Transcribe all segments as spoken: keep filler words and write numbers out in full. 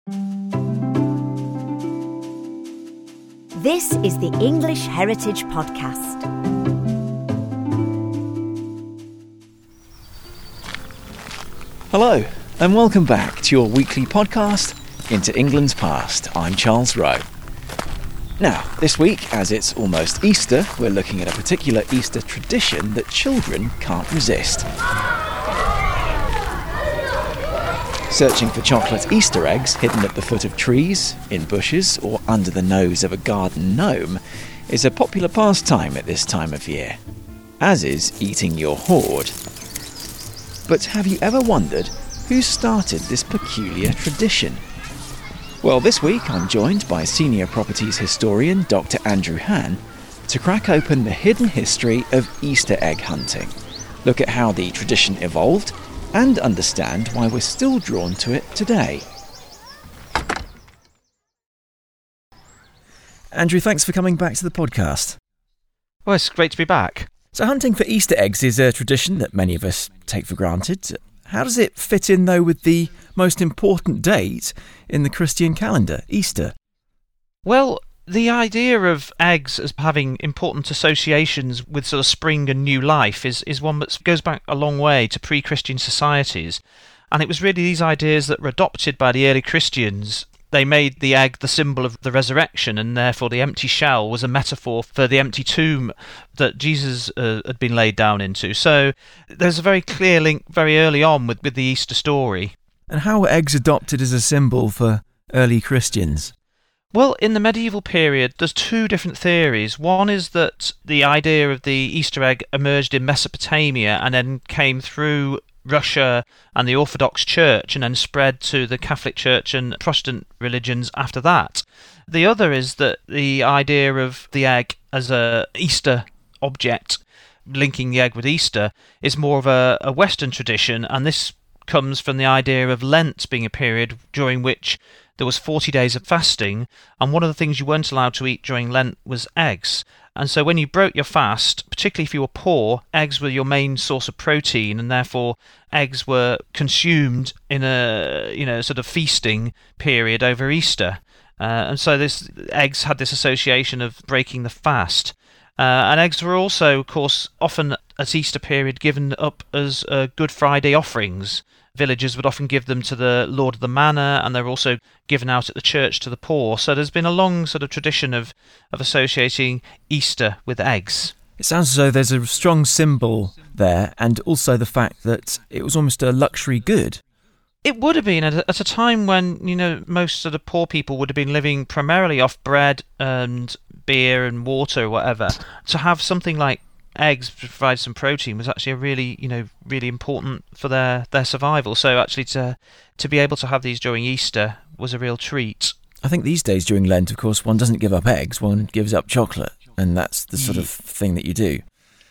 This is the English Heritage Podcast. Hello, and welcome back to your weekly podcast, Into England's Past. I'm Charles Rowe. Now, this week, as it's almost Easter, we're looking at a particular Easter tradition that children can't resist. Searching for chocolate Easter eggs hidden at the foot of trees, in bushes, or under the nose of a garden gnome is a popular pastime at this time of year, as is eating your hoard. But have you ever wondered who started this peculiar tradition? Well, this week I'm joined by senior properties historian Doctor Andrew Han to crack open the hidden history of Easter egg hunting, look at how the tradition evolved, and understand why we're still drawn to it today. Andrew, thanks for coming back to the podcast. Well, it's great to be back. So hunting for Easter eggs is a tradition that many of us take for granted. How does it fit in, though, with the most important date in the Christian calendar, Easter? Well, the idea of eggs as having important associations with sort of spring and new life is, is one that goes back a long way to pre-Christian societies. And it was really these ideas that were adopted by the early Christians. They made the egg the symbol of the resurrection, and therefore the empty shell was a metaphor for the empty tomb that Jesus uh, had been laid down into. So there's a very clear link very early on with, with the Easter story. And how were eggs adopted as a symbol for early Christians? Well, in the medieval period, there's two different theories. One is that the idea of the Easter egg emerged in Mesopotamia and then came through Russia and the Orthodox Church and then spread to the Catholic Church and Protestant religions after that. The other is that the idea of the egg as a Easter object, linking the egg with Easter, is more of a, a Western tradition, and this comes from the idea of Lent being a period during which there was forty days of fasting, and one of the things you weren't allowed to eat during Lent was eggs. And so when you broke your fast, particularly if you were poor, eggs were your main source of protein, and therefore eggs were consumed in a you know sort of feasting period over Easter. Uh, and so this eggs had this association of breaking the fast. Uh, and eggs were also, of course, often at Easter period given up as uh, Good Friday offerings. Villagers would often give them to the Lord of the Manor, and they're also given out at the church to the poor. So there's been a long sort of tradition of, of associating Easter with eggs. It sounds as though there's a strong symbol there, and also the fact that it was almost a luxury good. It would have been at a, at a time when, you know, most of the poor people would have been living primarily off bread and beer and water or whatever. To have something like eggs to provide some protein was actually a really, you know, really important for their, their survival. So actually to to be able to have these during Easter was a real treat. I think these days during Lent, of course, one doesn't give up eggs, one gives up chocolate, and that's the sort of thing that you do.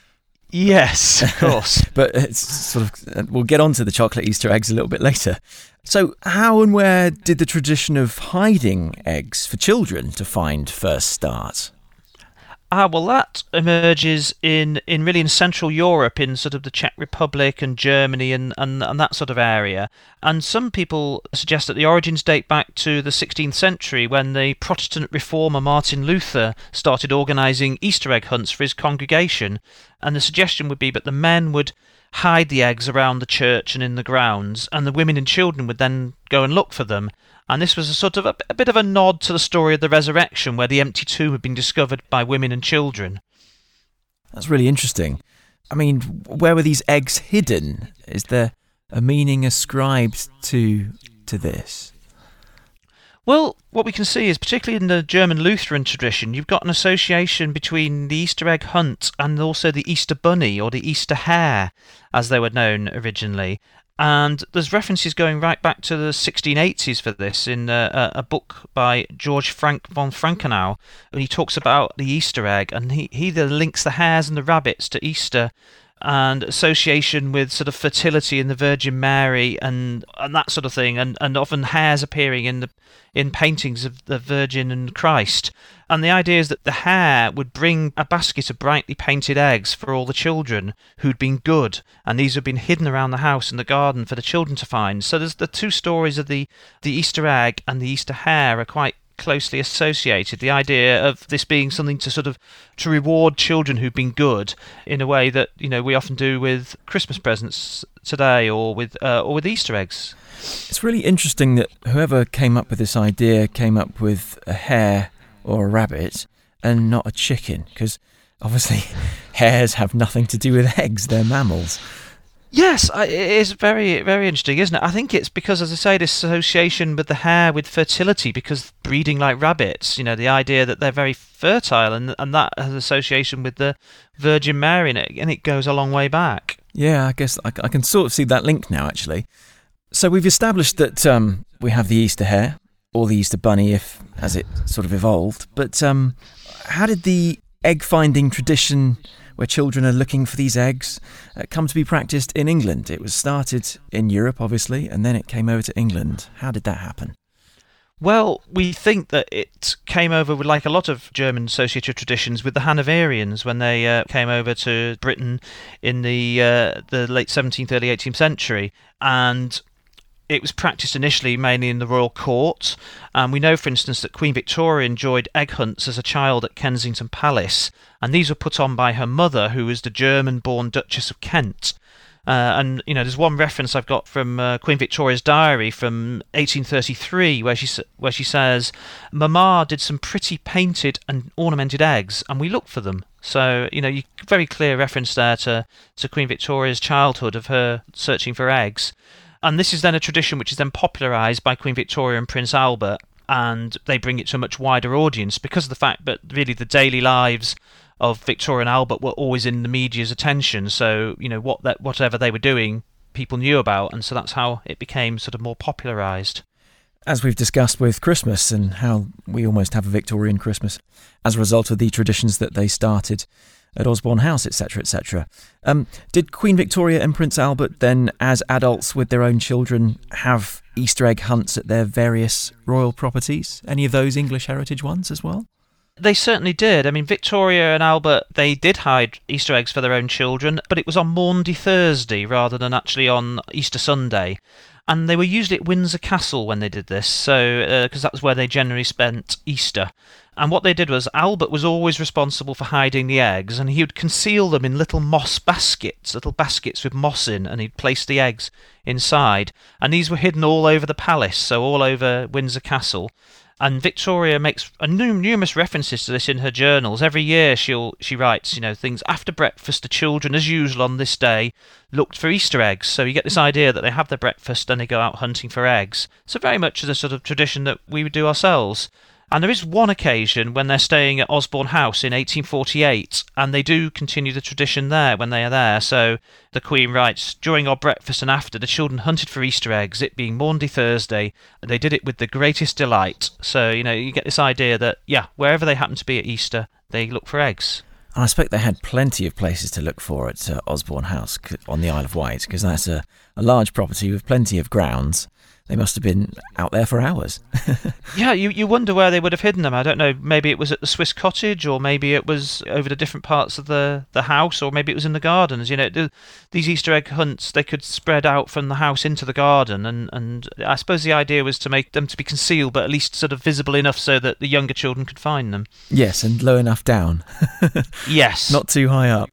Yes, of course. But it's sort of, we'll get on to the chocolate Easter eggs a little bit later. So how and where did the tradition of hiding eggs for children to find first start? Ah, well, that emerges in, in really in Central Europe, in sort of the Czech Republic and Germany and, and, and that sort of area. And some people suggest that the origins date back to the sixteenth century, when the Protestant reformer Martin Luther started organising Easter egg hunts for his congregation. And the suggestion would be that the men would hide the eggs around the church and in the grounds, and the women and children would then go and look for them. And this was a sort of a, a bit of a nod to the story of the resurrection, where the empty tomb had been discovered by women and children. That's really interesting. I mean, where were these eggs hidden? Is there a meaning ascribed to to this? Well, what we can see is, particularly in the German Lutheran tradition, you've got an association between the Easter egg hunt and also the Easter bunny, or the Easter hare, as they were known originally. And there's references going right back to the sixteen eighties for this in a, a book by George Frank von Frankenau, and he talks about the Easter egg, and he, he either links the hares and the rabbits to Easter and association with sort of fertility in the Virgin Mary and and that sort of thing, and, and often hares appearing in the in paintings of the Virgin and Christ. And the idea is that the hare would bring a basket of brightly painted eggs for all the children who'd been good, and these had been hidden around the house and the garden for the children to find. So there's the two stories of the, the Easter egg and the Easter hare are quite closely associated. The idea of this being something to sort of to reward children who've been good in a way that, you know, we often do with Christmas presents today, or with uh, or with Easter eggs. It's really interesting that whoever came up with this idea came up with a hare or a rabbit and not a chicken, because obviously hares have nothing to do with eggs, they're mammals. Yes, it is very, very interesting, isn't it? I think it's because, as I say, this association with the hare with fertility, because breeding like rabbits, you know, the idea that they're very fertile, and and that has association with the Virgin Mary, and it, and it goes a long way back. Yeah, I guess I, I can sort of see that link now, actually. So we've established that um, we have the Easter hare, or the Easter bunny, if as it sort of evolved. But um, how did the egg-finding tradition, where children are looking for these eggs, uh, come to be practiced in England? It was started in Europe, obviously, and then it came over to England. How did that happen? Well, we think that it came over with, like a lot of German associated traditions, with the Hanoverians when they uh, came over to Britain in the uh, the late seventeenth, early eighteenth century, and it was practiced initially mainly in the royal court. And we know, for instance, that Queen Victoria enjoyed egg hunts as a child at Kensington Palace, and these were put on by her mother, who was the German-born Duchess of Kent. Uh, and, you know, there's one reference I've got from uh, Queen Victoria's diary from eighteen thirty-three where she where she says, "Mamma did some pretty painted and ornamented eggs, and we looked for them." So, you know, you, very clear reference there to, to Queen Victoria's childhood of her searching for eggs. And this is then a tradition which is then popularised by Queen Victoria and Prince Albert, and they bring it to a much wider audience because of the fact that really the daily lives of Victoria and Albert were always in the media's attention. So, you know, what that whatever they were doing, people knew about, and so that's how it became sort of more popularised. As we've discussed with Christmas and how we almost have a Victorian Christmas as a result of the traditions that they started at Osborne House, et cetera, et cetera. Um, did Queen Victoria and Prince Albert then, as adults with their own children, have Easter egg hunts at their various royal properties? Any of those English heritage ones as well? They certainly did. I mean, Victoria and Albert, they did hide Easter eggs for their own children, but it was on Maundy Thursday rather than actually on Easter Sunday. And they were usually at Windsor Castle when they did this, so because uh, that was where they generally spent Easter. And what they did was, Albert was always responsible for hiding the eggs, and he would conceal them in little moss baskets, little baskets with moss in, and he'd place the eggs inside. And these were hidden all over the palace, so all over Windsor Castle. And Victoria makes a numerous references to this in her journals. Every year she'll she writes, you know, things after breakfast, the children, as usual on this day, looked for Easter eggs. So you get this idea that they have their breakfast and they go out hunting for eggs. So very much as a sort of tradition that we would do ourselves. And there is one occasion when they're staying at Osborne House in eighteen forty-eight, and they do continue the tradition there when they are there. So the Queen writes, "During our breakfast and after, the children hunted for Easter eggs, it being Maundy Thursday, and they did it with the greatest delight." So, you know, you get this idea that, yeah, wherever they happen to be at Easter, they look for eggs. And I expect they had plenty of places to look for at uh, Osborne House on the Isle of Wight, because that's a, a large property with plenty of grounds. They must have been out there for hours. Yeah, you, you wonder where they would have hidden them. I don't know, maybe it was at the Swiss Cottage, or maybe it was over the different parts of the, the house, or maybe it was in the gardens. You know, the, these Easter egg hunts, they could spread out from the house into the garden, and, and I suppose the idea was to make them to be concealed, but at least sort of visible enough so that the younger children could find them. Yes, and low enough down. Yes. Not too high up.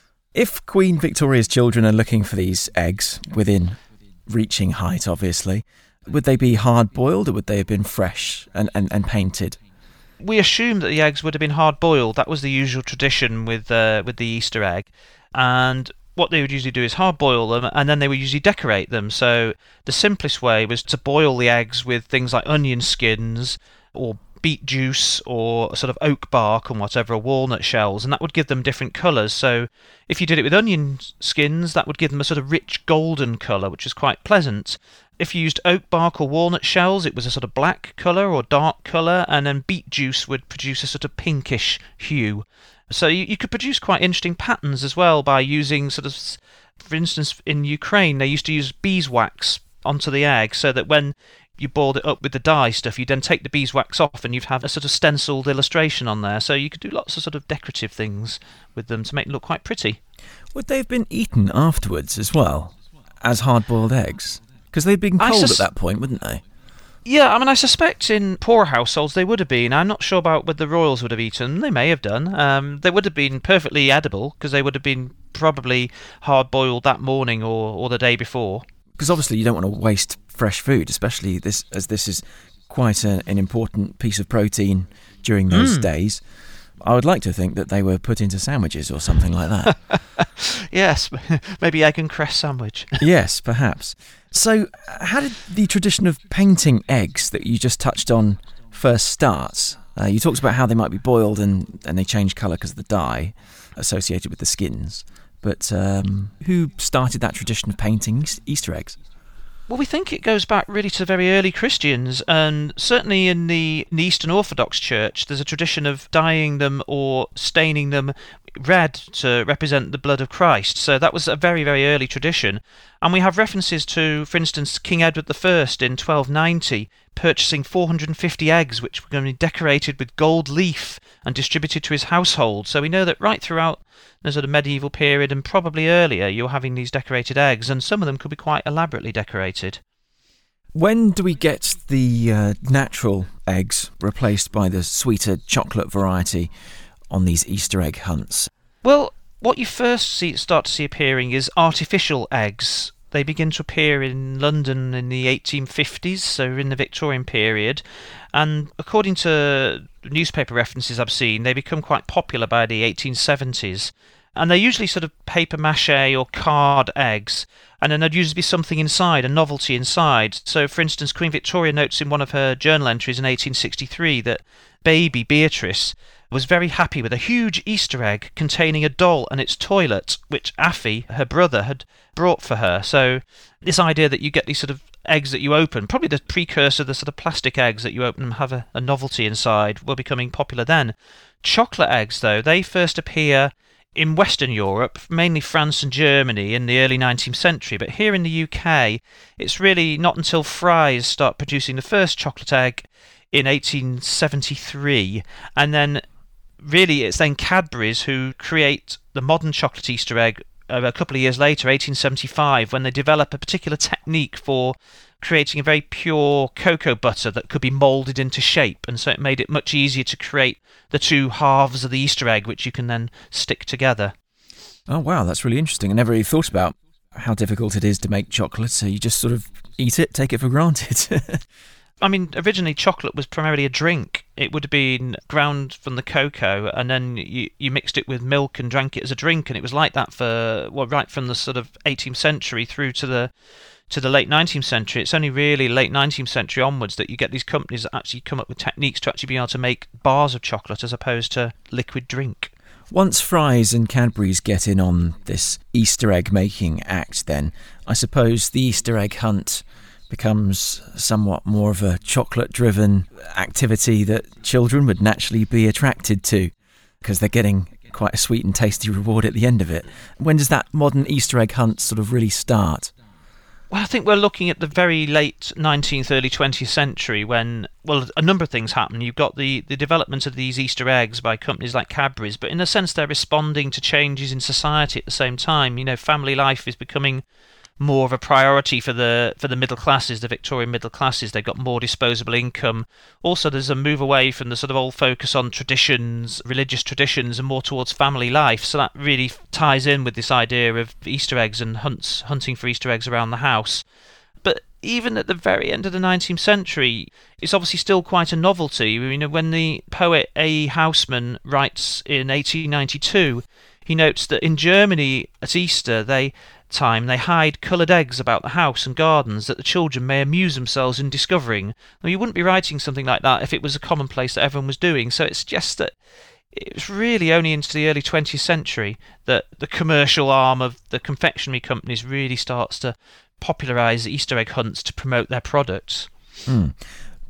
If Queen Victoria's children are looking for these eggs within reaching height, obviously, would they be hard-boiled, or would they have been fresh and, and, and painted? We assume that the eggs would have been hard-boiled. That was the usual tradition with uh, with the Easter egg. And what they would usually do is hard-boil them, and then they would usually decorate them. So the simplest way was to boil the eggs with things like onion skins, or beet juice, or sort of oak bark and whatever, or walnut shells, and that would give them different colours. So if you did it with onion skins, that would give them a sort of rich golden colour, which is quite pleasant. If you used oak bark or walnut shells, it was a sort of black colour or dark colour, and then beet juice would produce a sort of pinkish hue. So you, you could produce quite interesting patterns as well by using sort of, for instance, in Ukraine, they used to use beeswax onto the egg so that when you boiled it up with the dye stuff, you then take the beeswax off and you'd have a sort of stenciled illustration on there. So you could do lots of sort of decorative things with them to make them look quite pretty. Would they have been eaten afterwards as well, as hard-boiled eggs? Because they'd been cold sus- at that point, wouldn't they? Yeah, I mean, I suspect in poor households they would have been. I'm not sure about whether the royals would have eaten. They may have done. Um, they would have been perfectly edible because they would have been probably hard-boiled that morning or, or the day before. Because obviously you don't want to waste fresh food, especially this as this is quite a, an important piece of protein during those mm. days. I would like to think that they were put into sandwiches or something like that. Yes, maybe egg and cress sandwich. Yes, perhaps. So how did the tradition of painting eggs that you just touched on first start? Uh, you talked about how they might be boiled and, and they change colour because of the dye associated with the skins. But um, who started that tradition of painting Easter eggs? Well, we think it goes back really to very early Christians, and certainly in the, in the Eastern Orthodox Church, there's a tradition of dyeing them or staining them red to represent the blood of Christ. So that was a very, very early tradition. And we have references to, for instance, King Edward the First in twelve ninety purchasing four hundred fifty eggs which were going to be decorated with gold leaf and distributed to his household. So we know that right throughout the sort of medieval period and probably earlier, you're having these decorated eggs, and some of them could be quite elaborately decorated. When do we get the uh, natural eggs replaced by the sweeter chocolate variety on these Easter egg hunts? Well, what you first see, start to see appearing is artificial eggs. They begin to appear in London in the eighteen fifties, so in the Victorian period. And according to newspaper references I've seen, they become quite popular by the eighteen seventies. And they're usually sort of paper mache or card eggs. And then there'd usually be something inside, a novelty inside. So, for instance, Queen Victoria notes in one of her journal entries in eighteen sixty-three that baby Beatrice was very happy with a huge Easter egg containing a doll and its toilet, which Affy, her brother, had brought for her. So this idea that you get these sort of eggs that you open, probably the precursor, the sort of plastic eggs that you open and have a, a novelty inside, were becoming popular then. Chocolate eggs, though, they first appear in Western Europe, mainly France and Germany, in the early nineteenth century. But here in the U K, it's really not until Fry's start producing the first chocolate egg in eighteen seventy-three, and then really it's then Cadbury's who create the modern chocolate Easter egg uh, a couple of years later, eighteen seventy-five, when they develop a particular technique for creating a very pure cocoa butter that could be moulded into shape, and so it made it much easier to create the two halves of the Easter egg, which you can then stick together. Oh wow, that's really interesting. I never really thought about how difficult it is to make chocolate, so you just sort of eat it, take it for granted. I mean, originally chocolate was primarily a drink. It would have been ground from the cocoa, and then you, you mixed it with milk and drank it as a drink, and it was like that for, well, right from the sort of eighteenth century through to the to the late nineteenth century. It's only really late nineteenth century onwards that you get these companies that actually come up with techniques to actually be able to make bars of chocolate as opposed to liquid drink. Once Fry's and Cadbury's get in on this Easter egg making act, then I suppose the Easter egg hunt becomes somewhat more of a chocolate-driven activity that children would naturally be attracted to because they're getting quite a sweet and tasty reward at the end of it. When does that modern Easter egg hunt sort of really start? Well, I think we're looking at the very late nineteenth, early twentieth century when, well, a number of things happen. You've got the, the development of these Easter eggs by companies like Cadbury's, but in a sense they're responding to changes in society at the same time. You know, family life is becoming more of a priority for the for the middle classes, the Victorian middle classes. They've got more disposable income. Also, there's a move away from the sort of old focus on traditions, religious traditions, and more towards family life. So that really ties in with this idea of Easter eggs and hunts, hunting for Easter eggs around the house. But even at the very end of the nineteenth century, it's obviously still quite a novelty. You know, when the poet A E Housman writes in eighteen ninety-two, he notes that in Germany at Easter they time they hide coloured eggs about the house and gardens that the children may amuse themselves in discovering. Now, you wouldn't be writing something like that if it was a commonplace that everyone was doing, so it suggests that it was really only into the early twentieth century that the commercial arm of the confectionery companies really starts to popularise Easter egg hunts to promote their products. Mm.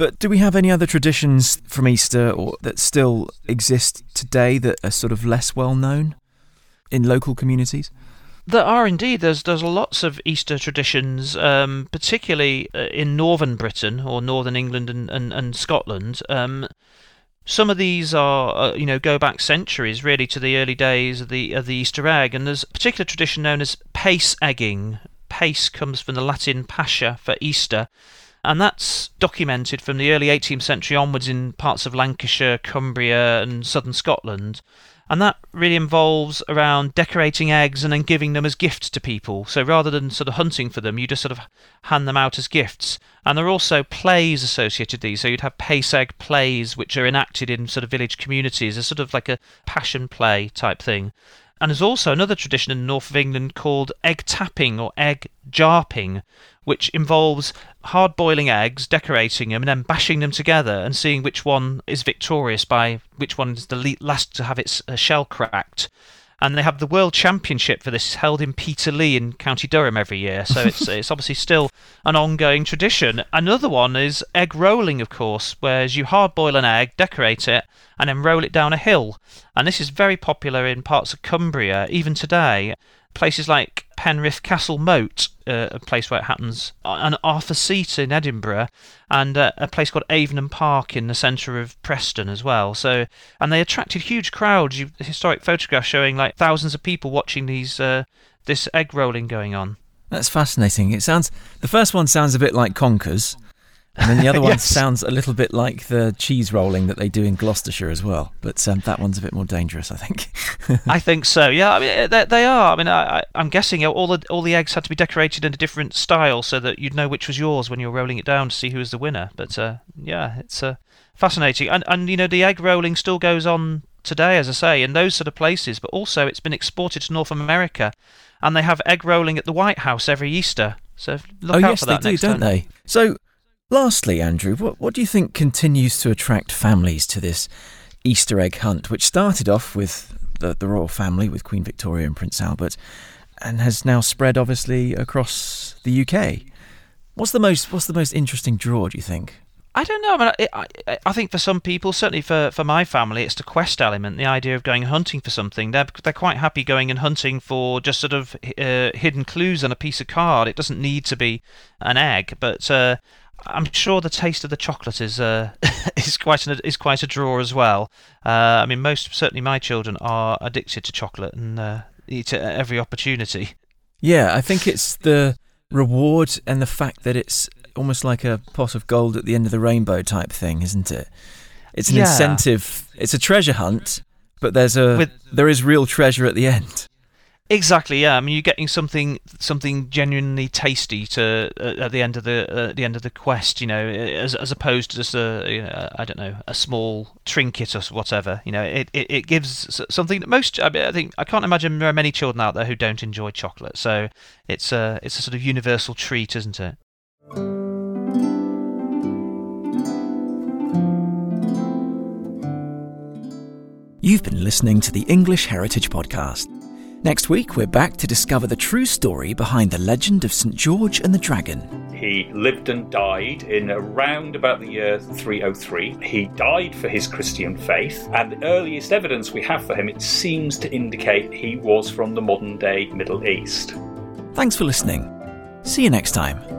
But do we have any other traditions from Easter or that still exist today that are sort of less well known in local communities? There are indeed. There's there's lots of Easter traditions, um, particularly uh, in northern Britain or northern England and, and, and Scotland. Um, some of these are, uh, you know, go back centuries really to the early days of the of the Easter egg, and there's a particular tradition known as pace egging. Pace comes from the Latin pascha for Easter, and that's documented from the early eighteenth century onwards in parts of Lancashire, Cumbria and southern Scotland. And that really involves around decorating eggs and then giving them as gifts to people. So rather than sort of hunting for them, you just sort of hand them out as gifts. And there are also plays associated with these. So you'd have pace egg plays, which are enacted in sort of village communities. It's sort of like a passion play type thing. And there's also another tradition in the north of England called egg tapping or egg jarping, which involves hard-boiling eggs, decorating them, and then bashing them together and seeing which one is victorious by which one is the last to have its uh, shell cracked. And they have the World Championship for this held in Peterlee in County Durham every year, so it's it's obviously still an ongoing tradition. Another one is egg rolling, of course, whereas you hard-boil an egg, decorate it, and then roll it down a hill. And this is very popular in parts of Cumbria, even today. Places like Penrith Castle Moat, uh, a place where it happens, and Arthur Seat in Edinburgh, and uh, a place called Avenham Park in the centre of Preston as well. So, and they attracted huge crowds. You, historic photographs showing like thousands of people watching these uh, this egg rolling going on. That's fascinating. It sounds the first one sounds a bit like conkers, and then the other one yes. sounds a little bit like the cheese rolling that they do in Gloucestershire as well. But um, that one's a bit more dangerous, I think. I think so. Yeah, I mean they, they are. I mean, I, I'm guessing all the all the eggs had to be decorated in a different style so that you'd know which was yours when you were rolling it down to see who was the winner. But uh, yeah, it's uh, fascinating. And and you know the egg rolling still goes on today, as I say, in those sort of places. But also it's been exported to North America, and they have egg rolling at the White House every Easter. So look oh, out yes, for that they do, next don't time. they? So. Lastly, Andrew, what, what do you think continues to attract families to this Easter egg hunt, which started off with the, the royal family, with Queen Victoria and Prince Albert, and has now spread, obviously, across the U K? What's the most What's the most interesting draw, do you think? I don't know. I mean, I, I, I think for some people, certainly for, for my family, it's the quest element, the idea of going hunting for something. They're they're quite happy going and hunting for just sort of uh, hidden clues on a piece of card. It doesn't need to be an egg, but uh, I'm sure the taste of the chocolate is uh, is quite an, is quite a draw as well. Uh, I mean, most certainly my children are addicted to chocolate and uh, eat it at every opportunity. Yeah, I think it's the reward and the fact that it's almost like a pot of gold at the end of the rainbow type thing, isn't it? It's an yeah. incentive. It's a treasure hunt, but there's a With, there is real treasure at the end. Exactly, yeah. I mean, you're getting something something genuinely tasty to uh, at the end of the uh, at the end of the quest, you know, as as opposed to just a you know, I don't know, a small trinket or whatever. You know, it, it, it gives something that most I, mean, I think I can't imagine there are many children out there who don't enjoy chocolate. So it's a it's a sort of universal treat, isn't it? You've been listening to the English Heritage Podcast. Next week, we're back to discover the true story behind the legend of Saint George and the Dragon. He lived and died in around about the year three oh three. He died for his Christian faith, and the earliest evidence we have for him, it seems to indicate he was from the modern-day Middle East. Thanks for listening. See you next time.